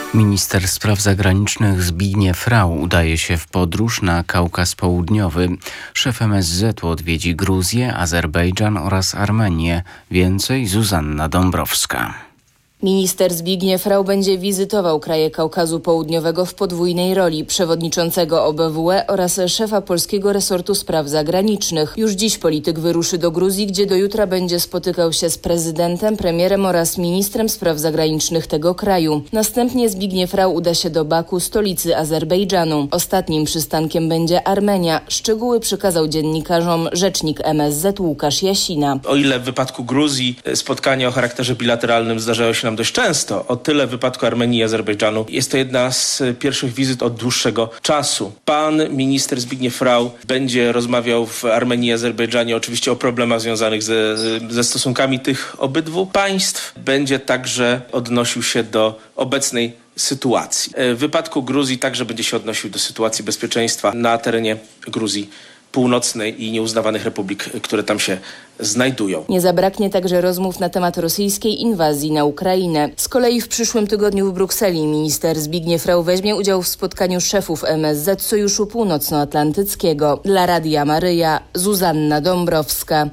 Minister spraw zagranicznych Zbigniew Rau udaje się w podróż na Kaukaz Południowy. Szef MSZ-u odwiedzi Gruzję, Azerbejdżan oraz Armenię. Więcej Zuzanna Dąbrowska. Minister Zbigniew Rau będzie wizytował kraje Kaukazu Południowego w podwójnej roli przewodniczącego OBWE oraz szefa polskiego resortu spraw zagranicznych. Już dziś polityk wyruszy do Gruzji, gdzie do jutra będzie spotykał się z prezydentem, premierem oraz ministrem spraw zagranicznych tego kraju. Następnie Zbigniew Rau uda się do Baku, stolicy Azerbejdżanu. Ostatnim przystankiem będzie Armenia. Szczegóły przekazał dziennikarzom rzecznik MSZ Łukasz Jasina. O ile w wypadku Gruzji spotkania o charakterze bilateralnym zdarzają się nam dość często, o tyle w wypadku Armenii i Azerbejdżanu jest to jedna z pierwszych wizyt od dłuższego czasu. Pan minister Zbigniew Rau będzie rozmawiał w Armenii i Azerbejdżanie oczywiście o problemach związanych ze stosunkami tych obydwu państw. Będzie także odnosił się do obecnej sytuacji. W wypadku Gruzji także będzie się odnosił do sytuacji bezpieczeństwa na terenie Gruzji Północnej i nieuznawanych republik, które tam się znajdują. Nie zabraknie także rozmów na temat rosyjskiej inwazji na Ukrainę. Z kolei w przyszłym tygodniu w Brukseli minister Zbigniew Rau weźmie udział w spotkaniu szefów MSZ Sojuszu Północnoatlantyckiego. Dla Radia Maryja, Zuzanna Dąbrowska.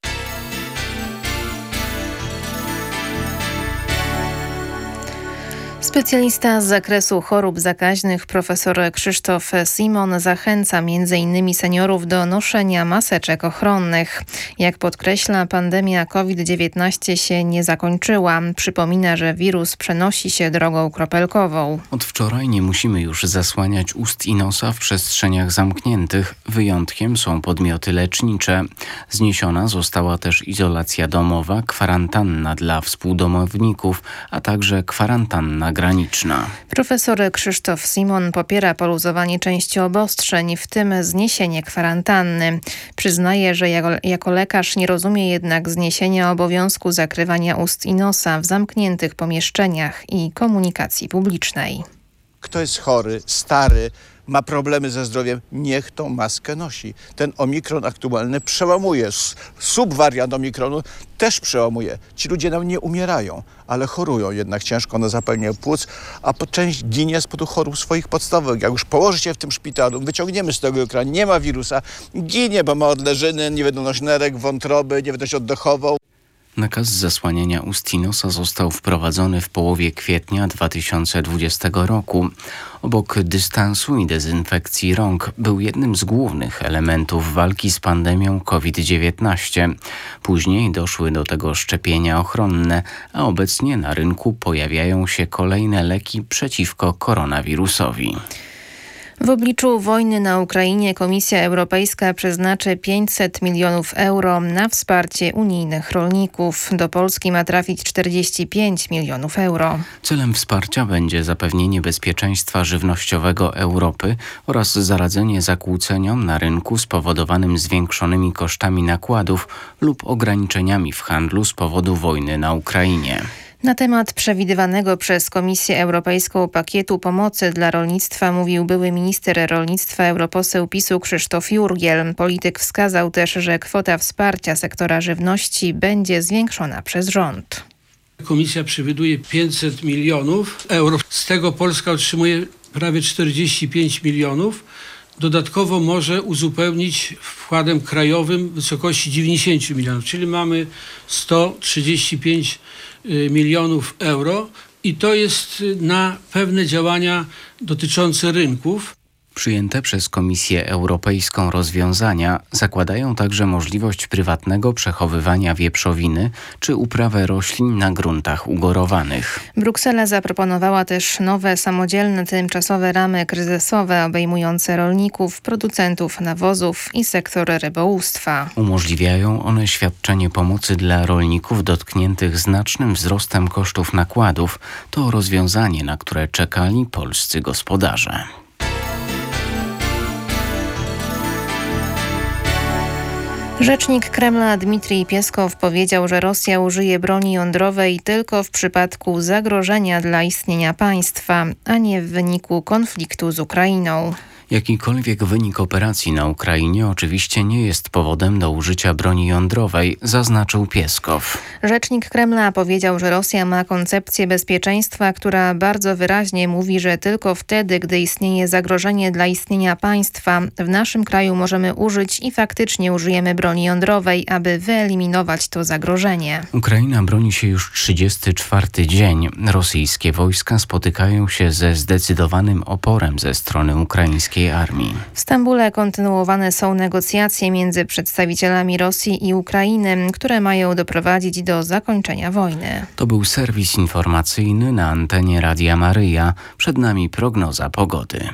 Specjalista z zakresu chorób zakaźnych profesor Krzysztof Simon zachęca m.in. seniorów do noszenia maseczek ochronnych. Jak podkreśla, pandemia COVID-19 się nie zakończyła. Przypomina, że wirus przenosi się drogą kropelkową. Od wczoraj nie musimy już zasłaniać ust i nosa w przestrzeniach zamkniętych. Wyjątkiem są podmioty lecznicze. Zniesiona została też izolacja domowa, kwarantanna dla współdomowników, a także kwarantanna graniczna. Profesor Krzysztof Simon popiera poluzowanie części obostrzeń, w tym zniesienie kwarantanny. Przyznaje, że jako lekarz nie rozumie jednak zniesienia obowiązku zakrywania ust i nosa w zamkniętych pomieszczeniach i komunikacji publicznej. Kto jest chory, stary, ma problemy ze zdrowiem, niech tą maskę nosi. Ten omikron aktualny przełamuje. Subwariant omikronu też przełamuje. Ci ludzie nam nie umierają, ale chorują jednak ciężko na zapalenie płuc, a część ginie z powodu chorób swoich podstawowych. Jak już położy się w tym szpitalu, wyciągniemy z tego ekranu, nie ma wirusa, ginie, bo ma odleżyny, niewydolność nerek, wątroby, niewydolność oddechową. Nakaz zasłaniania ust i nosa został wprowadzony w połowie kwietnia 2020 roku. Obok dystansu i dezynfekcji rąk był jednym z głównych elementów walki z pandemią COVID-19. Później doszły do tego szczepienia ochronne, a obecnie na rynku pojawiają się kolejne leki przeciwko koronawirusowi. W obliczu wojny na Ukrainie Komisja Europejska przeznaczy 500 milionów euro na wsparcie unijnych rolników. Do Polski ma trafić 45 milionów euro. Celem wsparcia będzie zapewnienie bezpieczeństwa żywnościowego Europy oraz zaradzenie zakłóceniom na rynku spowodowanym zwiększonymi kosztami nakładów lub ograniczeniami w handlu z powodu wojny na Ukrainie. Na temat przewidywanego przez Komisję Europejską pakietu pomocy dla rolnictwa mówił były minister rolnictwa, europoseł PiS-u Krzysztof Jurgiel. Polityk wskazał też, że kwota wsparcia sektora żywności będzie zwiększona przez rząd. Komisja przewiduje 500 milionów euro. Z tego Polska otrzymuje prawie 45 milionów. Dodatkowo może uzupełnić wkładem krajowym w wysokości 90 milionów, czyli mamy 135 milionów euro i to jest na pewne działania dotyczące rynków. Przyjęte przez Komisję Europejską rozwiązania zakładają także możliwość prywatnego przechowywania wieprzowiny czy uprawę roślin na gruntach ugorowanych. Bruksela zaproponowała też nowe, samodzielne, tymczasowe ramy kryzysowe obejmujące rolników, producentów nawozów i sektor rybołówstwa. Umożliwiają one świadczenie pomocy dla rolników dotkniętych znacznym wzrostem kosztów nakładów. To rozwiązanie, na które czekali polscy gospodarze. Rzecznik Kremla Dmitrij Pieskow powiedział, że Rosja użyje broni jądrowej tylko w przypadku zagrożenia dla istnienia państwa, a nie w wyniku konfliktu z Ukrainą. Jakikolwiek wynik operacji na Ukrainie oczywiście nie jest powodem do użycia broni jądrowej, zaznaczył Pieskow. Rzecznik Kremla powiedział, że Rosja ma koncepcję bezpieczeństwa, która bardzo wyraźnie mówi, że tylko wtedy, gdy istnieje zagrożenie dla istnienia państwa, w naszym kraju możemy użyć i faktycznie użyjemy broni jądrowej, aby wyeliminować to zagrożenie. Ukraina broni się już 34 dzień. Rosyjskie wojska spotykają się ze zdecydowanym oporem ze strony ukraińskiej armii. W Stambule kontynuowane są negocjacje między przedstawicielami Rosji i Ukrainy, które mają doprowadzić do zakończenia wojny. To był serwis informacyjny na antenie Radia Maryja. Przed nami prognoza pogody.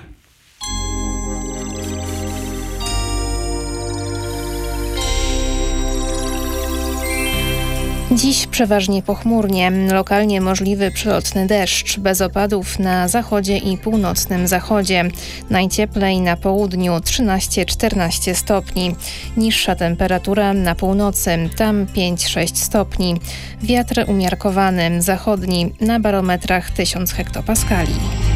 Dziś przeważnie pochmurnie, lokalnie możliwy przelotny deszcz, bez opadów na zachodzie i północnym zachodzie. Najcieplej na południu 13-14 stopni. Niższa temperatura na północy, tam 5-6 stopni. Wiatr umiarkowany, zachodni, na barometrach 1000 hektopaskali.